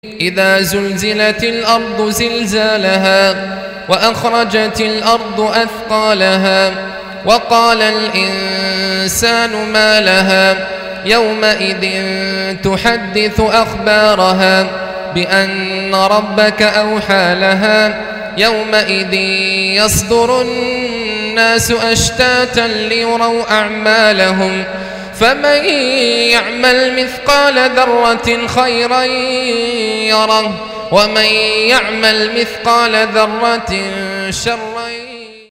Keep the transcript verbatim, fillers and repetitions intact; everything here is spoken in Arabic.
إذا زلزلت الأرض زلزالها وأخرجت الأرض أثقالها وقال الإنسان ما لها يومئذ تحدث أخبارها بأن ربك أوحى لها يومئذ يصدر الناس أشتاتا ليروا أعمالهم فمن يعمل مثقال ذرة خيرا يره ومن يعمل مثقال ذرة شرا